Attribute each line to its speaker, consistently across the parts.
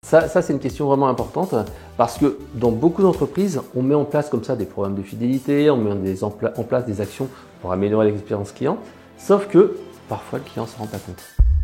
Speaker 1: Ça c'est une question vraiment importante parce que dans beaucoup d'entreprises, on met en place comme ça des programmes de fidélité, on met en place des actions pour améliorer l'expérience client, sauf que parfois le client ne se rend pas compte.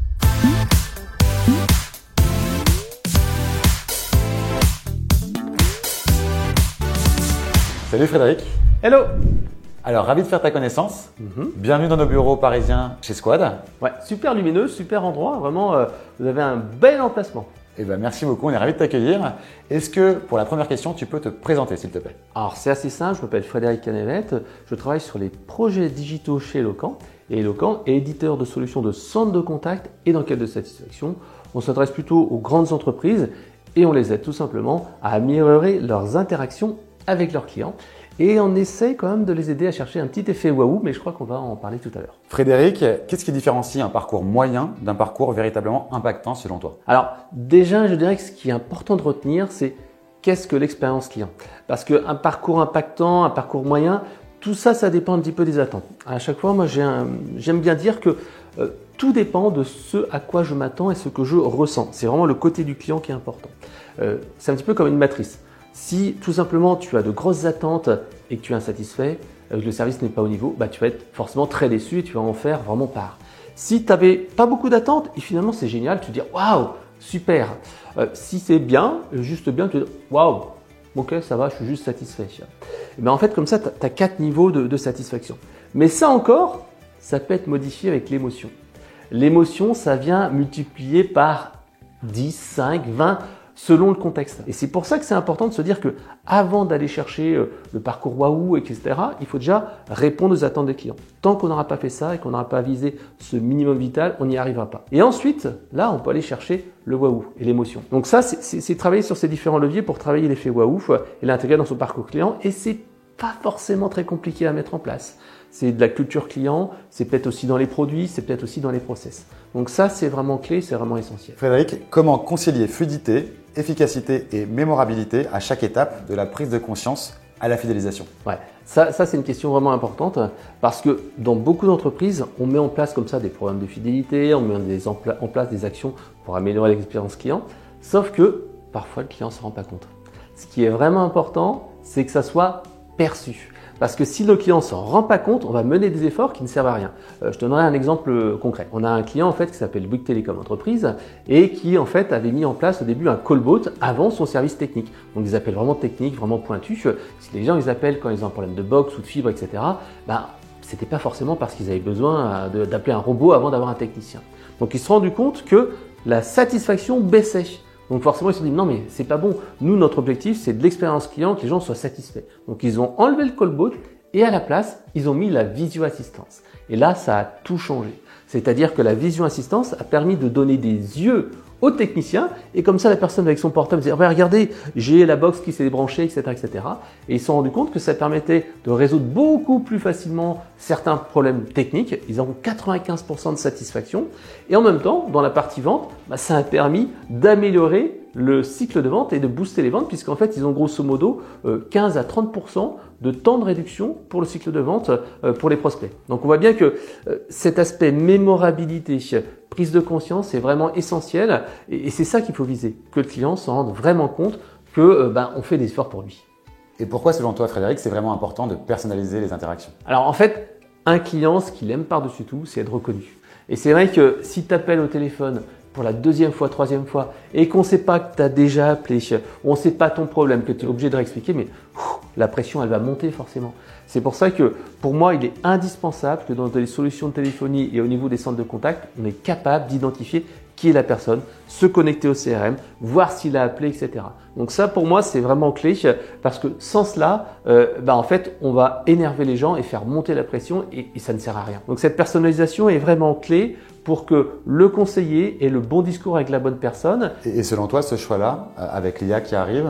Speaker 2: Salut Frédéric.
Speaker 1: Hello.
Speaker 2: Alors, ravi de faire ta connaissance. Bienvenue dans nos bureaux parisiens chez Squad.
Speaker 1: Ouais, super lumineux, super endroit, vraiment, vous avez un bel emplacement.
Speaker 2: Eh ben, merci beaucoup, on est ravis de t'accueillir. Est-ce que, pour la première question, tu peux te présenter s'il te plaît?
Speaker 1: Alors c'est assez simple, je m'appelle Frédéric Canevette, je travaille sur les projets digitaux chez Eloquent et Eloquent est éditeur de solutions de centre de contact et d'enquête de satisfaction. On s'adresse plutôt aux grandes entreprises et on les aide tout simplement à améliorer leurs interactions avec leurs clients. Et on essaye quand même de les aider à chercher un petit effet waouh, mais je crois qu'on va en parler tout à l'heure.
Speaker 2: Frédéric, qu'est-ce qui différencie un parcours moyen d'un parcours véritablement impactant selon toi?
Speaker 1: Alors déjà, je dirais que ce qui est important de retenir, c'est qu'est-ce que l'expérience client? Parce qu'un parcours impactant, un parcours moyen, tout ça, ça dépend un petit peu des attentes. À chaque fois, moi j'aime bien dire que tout dépend de ce à quoi je m'attends et ce que je ressens. C'est vraiment le côté du client qui est important. C'est un petit peu comme une matrice. Si tout simplement tu as de grosses attentes et que tu es insatisfait, que le service n'est pas au niveau, tu vas être forcément très déçu et tu vas en faire vraiment part. Si tu n'avais pas beaucoup d'attentes et finalement c'est génial, tu te dis waouh, super. Si c'est bien, juste bien, tu te dis waouh, ok, ça va, je suis juste satisfait. Et bien en fait, comme ça, tu as 4 niveaux de satisfaction. Mais ça encore, ça peut être modifié avec l'émotion. L'émotion, ça vient multiplier par 10, 5, 20 selon le contexte. Et c'est pour ça que c'est important de se dire que avant d'aller chercher le parcours waouh, etc., il faut déjà répondre aux attentes des clients. Tant qu'on n'aura pas fait ça et qu'on n'aura pas visé ce minimum vital, on n'y arrivera pas. Et ensuite, là, on peut aller chercher le waouh et l'émotion. Donc ça, c'est travailler sur ces différents leviers pour travailler l'effet waouh et l'intégrer dans son parcours client. Et c'est pas forcément très compliqué à mettre en place. C'est de la culture client, c'est peut-être aussi dans les produits, c'est peut-être aussi dans les process. Donc ça, c'est vraiment clé, c'est vraiment essentiel.
Speaker 2: Frédéric, comment concilier fluidité, efficacité et mémorabilité à chaque étape de la prise de conscience à la fidélisation?
Speaker 1: Ouais, ça c'est une question vraiment importante parce que dans beaucoup d'entreprises, on met en place comme ça des programmes de fidélité, on met en place des actions pour améliorer l'expérience client, sauf que parfois le client ne se rend pas compte. Ce qui est vraiment important, c'est que ça soit perçu. Parce que si le client ne s'en rend pas compte, on va mener des efforts qui ne servent à rien. Je te donnerai un exemple concret. On a un client en fait qui s'appelle Bouygues Télécom Entreprise et qui en fait avait mis en place au début un callbot avant son service technique. Donc des appels vraiment techniques, vraiment pointus. Si les gens ils appellent quand ils ont un problème de box ou de fibre, etc., c'était pas forcément parce qu'ils avaient besoin d'appeler un robot avant d'avoir un technicien. Donc ils se sont rendus compte que la satisfaction baissait. Donc forcément, ils se sont dit non mais c'est pas bon. Nous, notre objectif, c'est de l'expérience client, que les gens soient satisfaits. Donc ils ont enlevé le callbot et à la place, ils ont mis la visio assistance. Et là, ça a tout changé. C'est-à-dire que la visio assistance a permis de donner des yeux au technicien et comme ça, la personne avec son portable dit regardez, j'ai la box qui s'est débranchée, etc., etc. Et ils se sont rendus compte que ça permettait de résoudre beaucoup plus facilement certains problèmes techniques. Ils ont 95% de satisfaction et en même temps, dans la partie vente, ça a permis d'améliorer le cycle de vente et de booster les ventes puisqu'en fait, ils ont grosso modo 15 à 30% de temps de réduction pour le cycle de vente pour les prospects. Donc on voit bien que cet aspect mémorabilité, prise de conscience est vraiment essentiel et c'est ça qu'il faut viser, que le client s'en rende vraiment compte que on fait des efforts pour lui.
Speaker 2: Et pourquoi selon toi Frédéric, c'est vraiment important de personnaliser les interactions?
Speaker 1: Alors en fait, un client, ce qu'il aime par-dessus tout, c'est être reconnu. Et c'est vrai que si tu appelles au téléphone pour la deuxième fois, troisième fois, et qu'on ne sait pas que tu as déjà appelé, ou on ne sait pas ton problème, que tu es obligé de réexpliquer, mais la pression, elle va monter forcément. C'est pour ça que, pour moi, il est indispensable que dans les solutions de téléphonie et au niveau des centres de contact, on est capable d'identifier qui est la personne, se connecter au CRM, voir s'il a appelé, etc. Donc ça, pour moi, c'est vraiment clé parce que sans cela, en fait, on va énerver les gens et faire monter la pression et ça ne sert à rien. Donc cette personnalisation est vraiment clé pour que le conseiller ait le bon discours avec la bonne personne.
Speaker 2: Et selon toi, ce choix-là, avec l'IA qui arrive,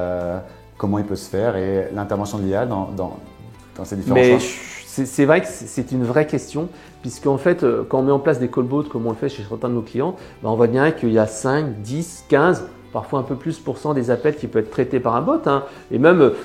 Speaker 2: comment il peut se faire et l'intervention de l'IA dans ces différents choix?
Speaker 1: C'est vrai que c'est une vraie question, puisqu'en fait, quand on met en place des callbots comme on le fait chez certains de nos clients, on voit bien qu'il y a 5, 10, 15, parfois un peu plus % des appels qui peuvent être traités par un bot. Et même,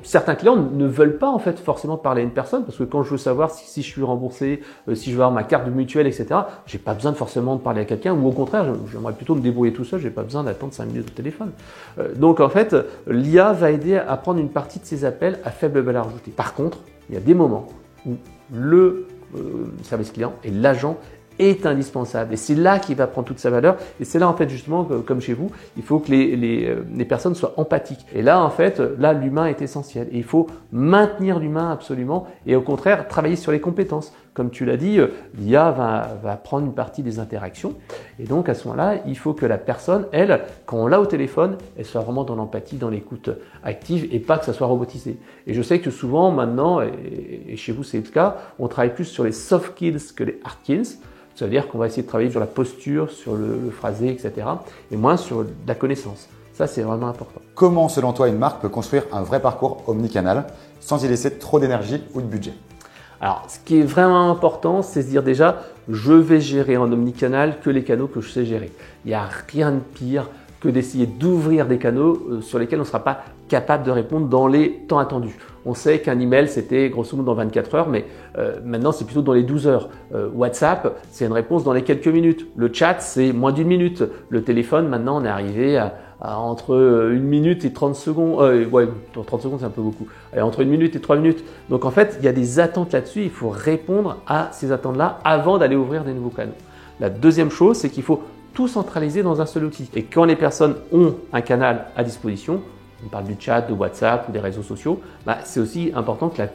Speaker 1: certains clients ne veulent pas en fait forcément parler à une personne parce que quand je veux savoir si je suis remboursé, si je veux avoir ma carte de mutuelle, etc., j'ai pas besoin forcément de parler à quelqu'un ou au contraire, j'aimerais plutôt me débrouiller tout seul, j'ai pas besoin d'attendre 5 minutes au téléphone. Donc en fait, l'IA va aider à prendre une partie de ces appels à faible valeur ajoutée. Par contre, il y a des moments où le service client et l'agent est indispensable et c'est là qu'il va prendre toute sa valeur et c'est là en fait justement comme chez vous il faut que les personnes soient empathiques et là en fait là l'humain est essentiel et il faut maintenir l'humain absolument et au contraire travailler sur les compétences comme tu l'as dit l'IA va prendre une partie des interactions et donc à ce moment-là il faut que la personne elle quand on l'a au téléphone elle soit vraiment dans l'empathie dans l'écoute active et pas que ça soit robotisé et je sais que souvent maintenant et chez vous c'est le cas on travaille plus sur les soft skills que les hard skills. Ça veut dire qu'on va essayer de travailler sur la posture, sur le phrasé, etc. et moins sur la connaissance. Ça, c'est vraiment important.
Speaker 2: Comment, selon toi, une marque peut construire un vrai parcours omnicanal sans y laisser trop d'énergie ou de budget?
Speaker 1: Alors, ce qui est vraiment important, c'est se dire déjà, je vais gérer en omnicanal que les canaux que je sais gérer. Il n'y a rien de pire que d'essayer d'ouvrir des canaux sur lesquels on ne sera pas capable de répondre dans les temps attendus. On sait qu'un email, c'était grosso modo dans 24 heures, mais maintenant, c'est plutôt dans les 12 heures. WhatsApp, c'est une réponse dans les quelques minutes. Le chat, c'est moins d'une minute. Le téléphone, maintenant, on est arrivé à entre 1 minute et 30 secondes. Ouais, 30 secondes, c'est un peu beaucoup. Allez, entre 1 minute et 3 minutes. Donc, en fait, il y a des attentes là-dessus. Il faut répondre à ces attentes-là avant d'aller ouvrir des nouveaux canaux. La deuxième chose, c'est qu'il faut tout centraliser dans un seul outil. Et quand les personnes ont un canal à disposition, on parle du chat, de WhatsApp ou des réseaux sociaux, c'est aussi important que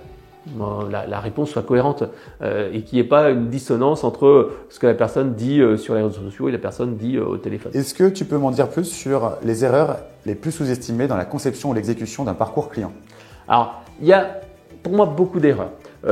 Speaker 1: la réponse soit cohérente et qu'il n'y ait pas une dissonance entre ce que la personne dit sur les réseaux sociaux et la personne dit au téléphone.
Speaker 2: Est-ce que tu peux m'en dire plus sur les erreurs les plus sous-estimées dans la conception ou l'exécution d'un parcours client?
Speaker 1: Alors, il y a pour moi beaucoup d'erreurs.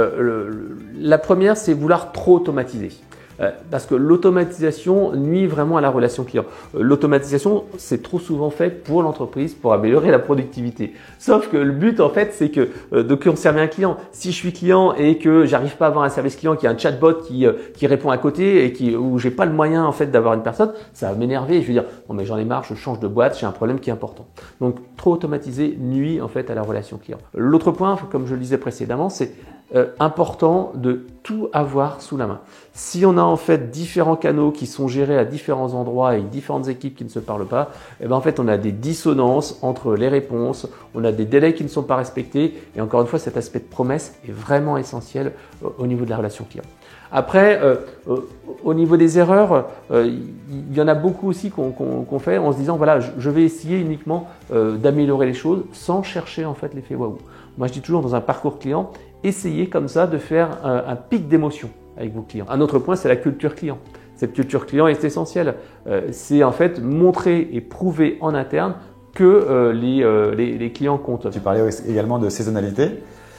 Speaker 1: La première, c'est vouloir trop automatiser. Parce que l'automatisation nuit vraiment à la relation client. L'automatisation, c'est trop souvent fait pour l'entreprise pour améliorer la productivité. Sauf que le but, en fait, c'est que de conserver un client. Si je suis client et que j'arrive pas à avoir un service client qui a un chatbot qui répond à côté et où j'ai pas le moyen en fait d'avoir une personne, ça va m'énerver. Je vais dire non mais j'en ai marre, je change de boîte, j'ai un problème qui est important. Donc trop automatisé nuit en fait à la relation client. L'autre point, comme je le disais précédemment, c'est important de tout avoir sous la main. Si on a en fait différents canaux qui sont gérés à différents endroits et différentes équipes qui ne se parlent pas, en fait on a des dissonances entre les réponses, on a des délais qui ne sont pas respectés et encore une fois cet aspect de promesse est vraiment essentiel au niveau de la relation client. Après, au niveau des erreurs, il y en a beaucoup aussi qu'on fait en se disant voilà, je vais essayer uniquement d'améliorer les choses sans chercher en fait l'effet waouh. Moi je dis toujours dans un parcours client, essayez comme ça de faire un pic d'émotion avec vos clients. Un autre point, c'est la culture client. Cette culture client est essentielle. C'est en fait montrer et prouver en interne que les clients comptent.
Speaker 2: Tu parlais également de saisonnalité.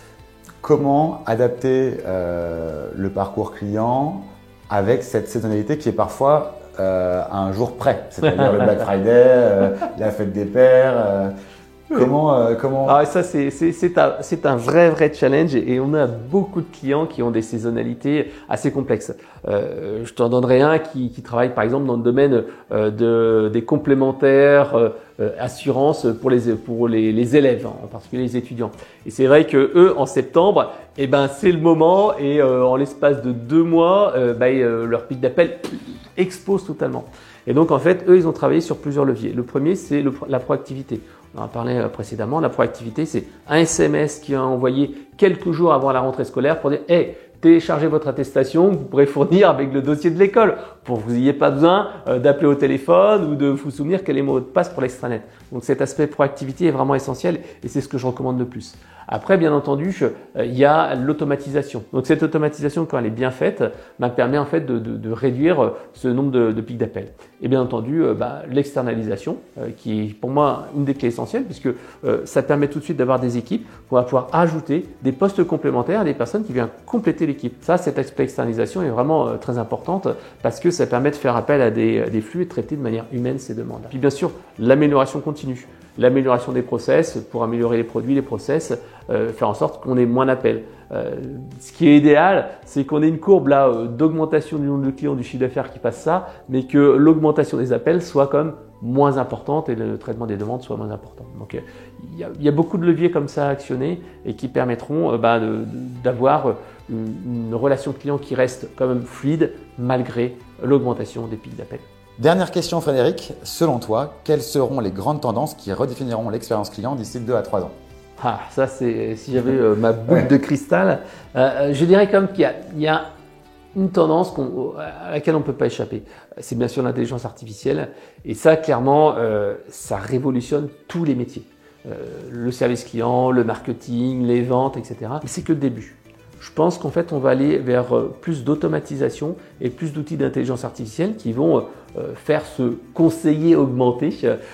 Speaker 2: Comment adapter le parcours client avec cette saisonnalité qui est parfois à un jour près, c'est-à-dire le Black Friday, la fête des pères. Comment
Speaker 1: Ah, ça c'est un vrai challenge et on a beaucoup de clients qui ont des saisonnalités assez complexes. Je t'en donnerai un qui travaille par exemple dans le domaine des complémentaires assurance pour les élèves, en particulier les étudiants. Et c'est vrai que eux en septembre, c'est le moment et en l'espace de 2 mois, leur pic d'appel explose totalement. Et donc en fait, eux ils ont travaillé sur plusieurs leviers. Le premier c'est la proactivité. On en a parlé précédemment. La proactivité, c'est un SMS qui est envoyé quelques jours avant la rentrée scolaire pour dire « Hey, téléchargez votre attestation, vous pourrez fournir avec le dossier de l'école pour que vous n'ayez pas besoin d'appeler au téléphone ou de vous souvenir quel est le mot de passe pour l'extranet. » Donc cet aspect proactivité est vraiment essentiel et c'est ce que je recommande le plus. Après, bien entendu, il y a l'automatisation. Donc cette automatisation, quand elle est bien faite, permet en fait de réduire ce nombre de pics d'appel. Et bien entendu, l'externalisation, qui est pour moi une des clés essentielles, puisque ça permet tout de suite d'avoir des équipes qu'on va pouvoir ajouter des postes complémentaires à des personnes qui viennent compléter l'équipe. Ça, cet aspect externalisation est vraiment très importante parce que ça permet de faire appel à des flux et de traiter de manière humaine ces demandes. Puis bien sûr, l'amélioration continue. l'amélioration des process pour améliorer les produits, les process, faire en sorte qu'on ait moins d'appels. Ce qui est idéal, c'est qu'on ait une courbe là d'augmentation du nombre de clients, du chiffre d'affaires qui passe ça, mais que l'augmentation des appels soit comme moins importante et le traitement des demandes soit moins important. Donc il y a beaucoup de leviers comme ça à actionner et qui permettront d'avoir une relation client qui reste quand même fluide malgré l'augmentation des pics d'appels.
Speaker 2: Dernière question Frédéric, selon toi, quelles seront les grandes tendances qui redéfiniront l'expérience client d'ici 2 à 3 ans?
Speaker 1: Ah, ça c'est si j'avais ma boule de cristal, je dirais comme qu'il y a une tendance à laquelle on ne peut pas échapper. C'est bien sûr l'intelligence artificielle et ça clairement ça révolutionne tous les métiers. Le service client, le marketing, les ventes, etc. Mais c'est que le début. Je pense qu'en fait on va aller vers plus d'automatisation et plus d'outils d'intelligence artificielle qui vont faire ce conseiller augmenté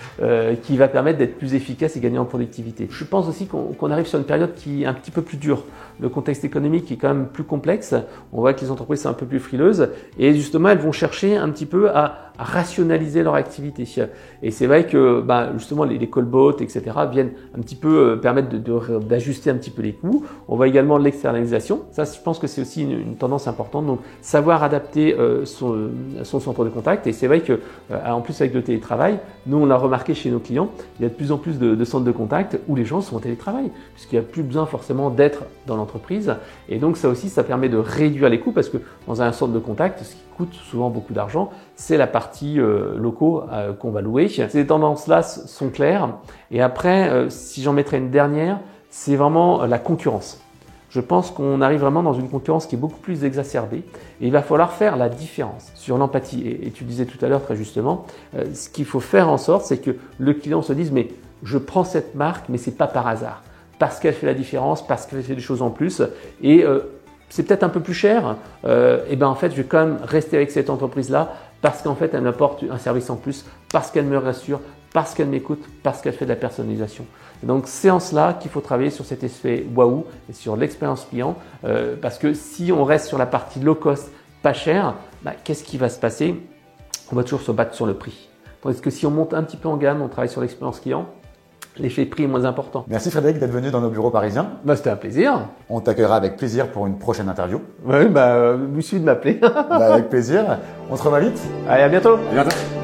Speaker 1: qui va permettre d'être plus efficace et gagner en productivité. Je pense aussi qu'on arrive sur une période qui est un petit peu plus dure. Le contexte économique est quand même plus complexe. On voit que les entreprises sont un peu plus frileuses et justement elles vont chercher un petit peu à rationaliser leur activité. Et c'est vrai que justement les callbots, etc. viennent un petit peu permettre d'ajuster un petit peu les coûts. On voit également l'externalisation. Ça, je pense que c'est aussi une tendance importante. Donc savoir adapter son centre de contact. Et c'est vrai que en plus avec le télétravail, nous on l'a remarqué chez nos clients, il y a de plus en plus de centres de contact où les gens sont en télétravail, puisqu'il n'y a plus besoin forcément d'être dans l'entreprise. Et donc ça aussi, ça permet de réduire les coûts parce que dans un centre de contact, ce qui coûte souvent beaucoup d'argent, c'est la partie locaux qu'on va louer. Ces tendances-là sont claires. Et après, si j'en mettrais une dernière, c'est vraiment la concurrence. Je pense qu'on arrive vraiment dans une concurrence qui est beaucoup plus exacerbée et il va falloir faire la différence sur l'empathie. Et tu disais tout à l'heure très justement, ce qu'il faut faire en sorte, c'est que le client se dise mais je prends cette marque, mais c'est pas par hasard, parce qu'elle fait la différence, parce qu'elle fait des choses en plus et c'est peut-être un peu plus cher. En fait, je vais quand même rester avec cette entreprise-là parce qu'en fait, elle m'apporte un service en plus, parce qu'elle me rassure, parce qu'elle m'écoute, parce qu'elle fait de la personnalisation. Et donc, c'est en cela qu'il faut travailler sur cet effet waouh et sur l'expérience client. Parce que si on reste sur la partie low cost, pas cher, qu'est-ce qui va se passer? On va toujours se battre sur le prix. Tandis que si on monte un petit peu en gamme, on travaille sur l'expérience client, l'effet prix est moins important.
Speaker 2: Merci Frédéric d'être venu dans nos bureaux parisiens.
Speaker 1: C'était un plaisir.
Speaker 2: On t'accueillera avec plaisir pour une prochaine interview.
Speaker 1: Oui, vous suffit de m'appeler.
Speaker 2: Avec plaisir. On se revoit vite.
Speaker 1: Allez, à bientôt.
Speaker 2: À bientôt.